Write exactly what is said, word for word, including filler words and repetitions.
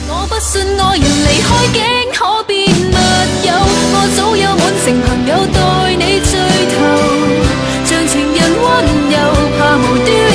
我不信愛人離開竟可變密友，我早有滿城朋友待你醉頭，像情人溫柔，怕無端